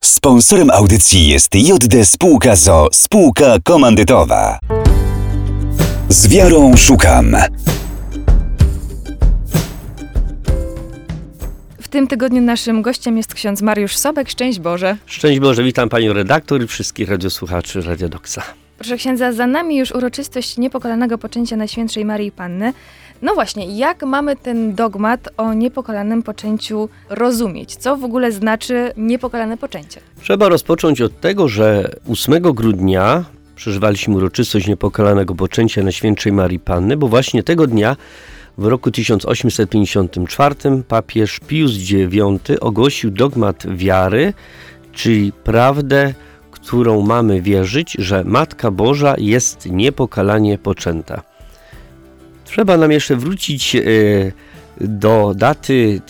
Sponsorem audycji jest JD Spółka ZOO, spółka komandytowa. Z wiarą szukam. W tym tygodniu naszym gościem jest ksiądz Mariusz Sobek. Szczęść Boże. Szczęść Boże, witam panią redaktor i wszystkich radiosłuchaczy Radio Doksa. Proszę księdza, za nami już uroczystość niepokalanego poczęcia Najświętszej Maryi Panny. No właśnie, jak mamy ten dogmat o niepokalanym poczęciu rozumieć? Co w ogóle znaczy niepokalane poczęcie? Trzeba rozpocząć od tego, że 8 grudnia przeżywaliśmy uroczystość niepokalanego poczęcia Najświętszej Maryi Panny, bo właśnie tego dnia w roku 1854 papież Pius IX ogłosił dogmat wiary, czyli prawdę, którą mamy wierzyć, że Matka Boża jest niepokalanie poczęta. Trzeba nam jeszcze wrócić do daty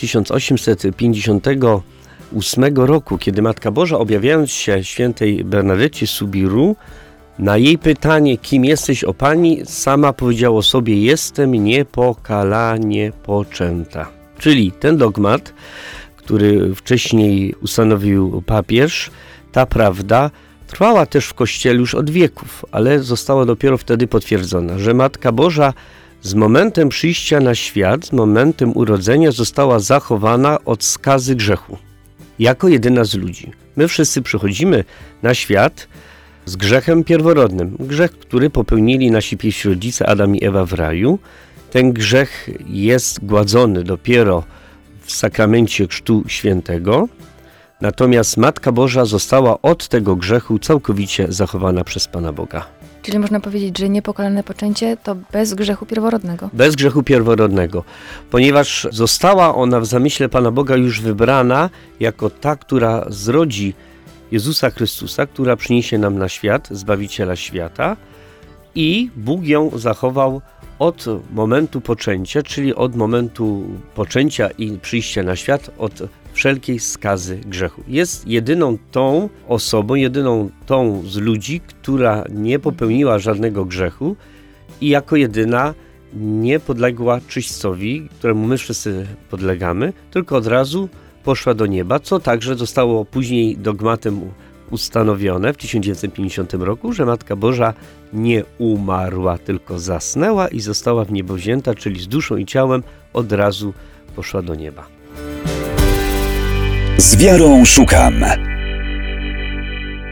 1858 roku, kiedy Matka Boża, objawiając się świętej Bernadecie Subiru, na jej pytanie, kim jesteś, o Pani, sama powiedziała sobie, jestem niepokalanie poczęta. Czyli ten dogmat, który wcześniej ustanowił papież, ta prawda trwała też w Kościele już od wieków, ale została dopiero wtedy potwierdzona, że Matka Boża z momentem przyjścia na świat, z momentem urodzenia została zachowana od skazy grzechu, jako jedyna z ludzi. My wszyscy przychodzimy na świat z grzechem pierworodnym. Grzech, który popełnili nasi pierwsi rodzice Adam i Ewa w raju. Ten grzech jest gładzony dopiero w sakramencie Chrztu Świętego. Natomiast Matka Boża została od tego grzechu całkowicie zachowana przez Pana Boga. Czyli można powiedzieć, że niepokalane poczęcie to bez grzechu pierworodnego. Bez grzechu pierworodnego, ponieważ została ona w zamyśle Pana Boga już wybrana jako ta, która zrodzi Jezusa Chrystusa, która przyniesie nam na świat, Zbawiciela świata, i Bóg ją zachował od momentu poczęcia, czyli od momentu poczęcia i przyjścia na świat, od wszelkiej skazy grzechu. Jest jedyną tą osobą, jedyną tą z ludzi, która nie popełniła żadnego grzechu i jako jedyna nie podległa czyśćcowi, któremu my wszyscy podlegamy, tylko od razu poszła do nieba, co także zostało później dogmatem ustanowione w 1950 roku, że Matka Boża nie umarła, tylko zasnęła i została w niebo wzięta, czyli z duszą i ciałem od razu poszła do nieba. Z wiarą szukam.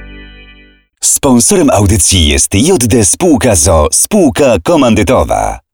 Sponsorem audycji jest JD Spółka ZOO, spółka komandytowa.